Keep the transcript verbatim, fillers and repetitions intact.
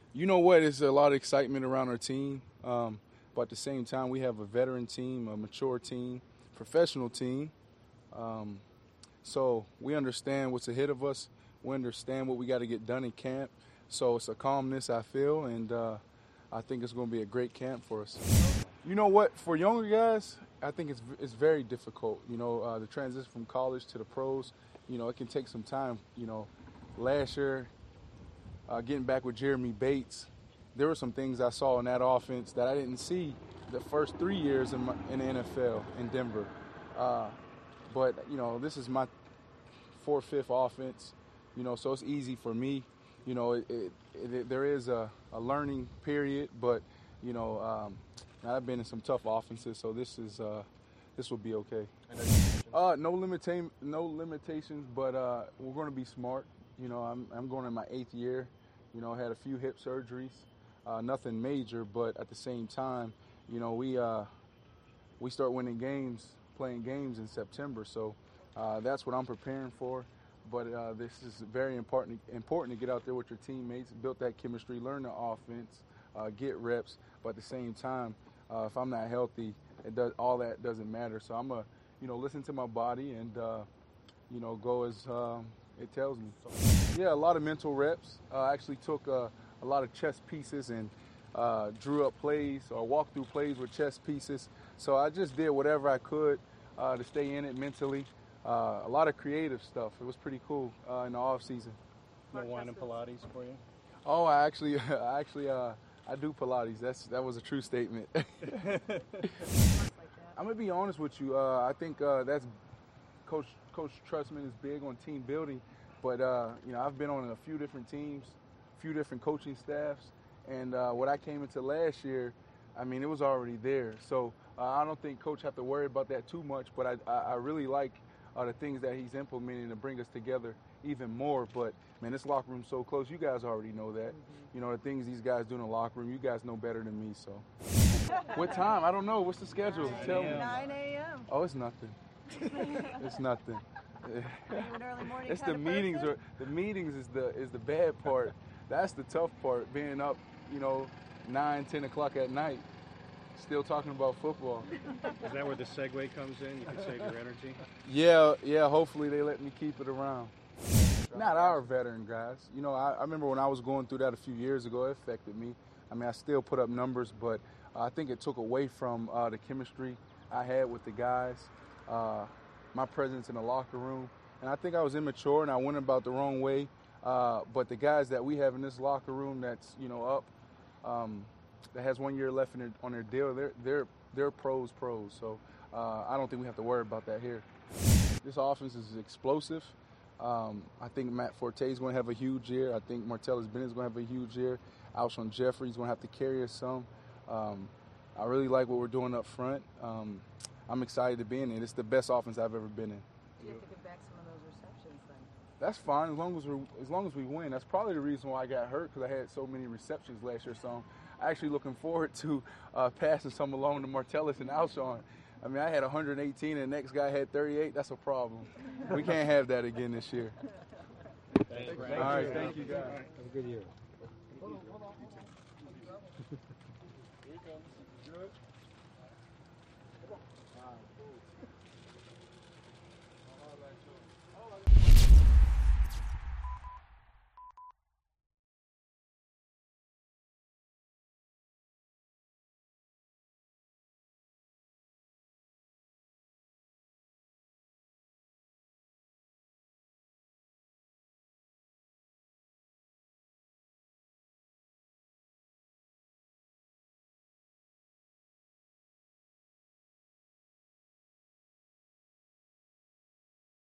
You know what? There's a lot of excitement around our team, um, but at the same time, we have a veteran team, a mature team, professional team. Um, so we understand what's ahead of us. We understand what we got to get done in camp. So it's a calmness I feel, and uh, I think it's going to be a great camp for us. You know what? For younger guys, I think it's it's very difficult. You know, uh, the transition from college to the pros. You know, it can take some time. You know, last year, uh, getting back with Jeremy Bates, there were some things I saw in that offense that I didn't see the first three years in, my, in the N F L in Denver. Uh, but you know, this is my fourth, fifth offense. You know, so it's easy for me. You know, it, it, it, there is a, a learning period, but you know, um, I've been in some tough offenses, so this is uh, this will be okay. Uh, no limita- no limitations, but uh, we're going to be smart. You know, I'm I'm going in my eighth year. You know, had a few hip surgeries, uh, nothing major, but at the same time, you know, we uh, we start winning games, playing games in September, so uh, that's what I'm preparing for. But uh, this is very important important to get out there with your teammates, build that chemistry, learn the offense, uh, get reps. But at the same time, uh, if I'm not healthy, it does all that doesn't matter. So I'm gonna, you know, listen to my body and uh, you know, go as um, it tells me. So, yeah, a lot of mental reps. Uh, I actually took uh, a lot of chess pieces and uh, drew up plays or walked through plays with chess pieces. So I just did whatever I could uh, to stay in it mentally. Uh, a lot of creative stuff. It was pretty cool uh, in the off season. No wine and Pilates for you? Oh, I actually, I actually, uh, I do Pilates. That's that was a true statement. I'm gonna be honest with you. Uh, I think uh, that's Coach Coach Trustman is big on team building, but uh, you know, I've been on a few different teams, a few different coaching staffs, and uh, what I came into last year, I mean, it was already there. So uh, I don't think Coach have to worry about that too much. But I I, I really like uh, the things that he's implementing to bring us together even more. But man, this locker room's so close. You guys already know that. Mm-hmm. You know, the things these guys do in the locker room, you guys know better than me. So what time? I don't know. What's the schedule? Tell me. nine a.m. Oh, it's nothing. It's nothing. Are you an early morning It's kind the of meetings. person? Or the meetings is the is the bad part. That's the tough part. Being up, you know, nine, ten o'clock at night, still talking about football. Is that where the segue comes in? You can save your energy? Yeah, yeah. Hopefully they let me keep it around. Not our veteran guys. You know, I, I remember when I was going through that a few years ago. It affected me. I mean, I still put up numbers, but I think it took away from uh, the chemistry I had with the guys. Uh, my presence in the locker room, and I think I was immature and I went about the wrong way. Uh, but the guys that we have in this locker room, that's you know up, um, that has one year left in their, on their deal, they're they're they're pros, pros. So uh, I don't think we have to worry about that here. This offense is explosive. Um, I think Matt Forte is going to have a huge year. I think Martellus Bennett is going to have a huge year. Alshon Jeffrey is going to have to carry us some. Um, I really like what we're doing up front. Um, I'm excited to be in it. It's the best offense I've ever been in. You have to get back some of those receptions then. That's fine as long as we as long as we win. That's probably the reason why I got hurt, because I had so many receptions last year. So I'm actually looking forward to uh, passing some along to Martellus and Alshon. I mean, I had one hundred eighteen and the next guy had thirty-eight. That's a problem. We can't have that again this year. Thanks, All right, thank you guys. Have a good year. Hold on, hold on. Here he comes. Good. Come on. All right.